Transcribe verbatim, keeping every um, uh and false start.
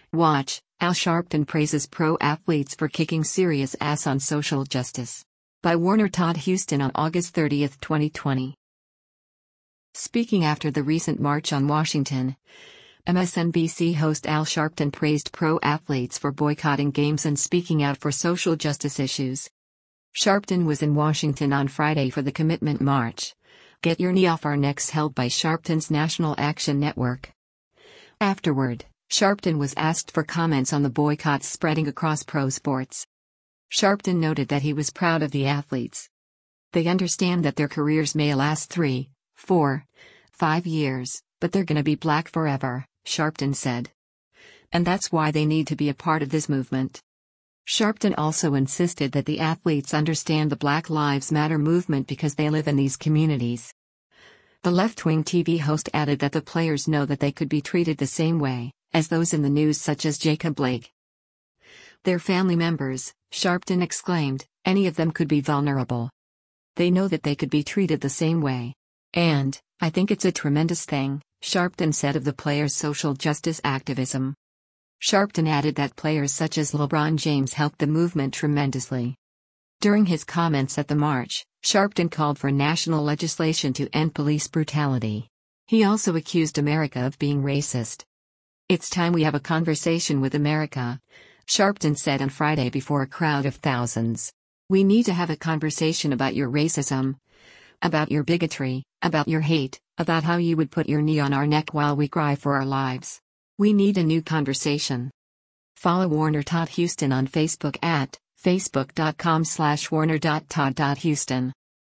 Watch, Al Sharpton praises pro athletes for kicking serious ass on social justice. By Warner Todd Huston on August thirtieth, twenty twenty. Speaking after the recent march on Washington, M S N B C host Al Sharpton praised pro athletes for boycotting games and speaking out for social justice issues. Sharpton was in Washington on Friday for the Commitment March, Get Your Knee Off Our Necks, held by Sharpton's National Action Network. Afterward, Sharpton was asked for comments on the boycotts spreading across pro sports. Sharpton noted that he was proud of the athletes. They understand that their careers may last three, four, five years, but they're gonna be black forever, Sharpton said. And that's why they need to be a part of this movement. Sharpton also insisted that the athletes understand the Black Lives Matter movement because they live in these communities. The left-wing T V host added that the players know that they could be treated the same way as those in the news, such as Jacob Blake. Their family members, Sharpton exclaimed, any of them could be vulnerable. They know that they could be treated the same way. And, I think it's a tremendous thing, Sharpton said of the players' social justice activism. Sharpton added that players such as LeBron James helped the movement tremendously. During his comments at the march, Sharpton called for national legislation to end police brutality. He also accused America of being racist. It's time we have a conversation with America, Sharpton said on Friday before a crowd of thousands. We need to have a conversation about your racism, about your bigotry, about your hate, about how you would put your knee on our neck while we cry for our lives. We need a new conversation. Follow Warner Todd Huston on Facebook at facebook dot com slash warner dot todd dot huston.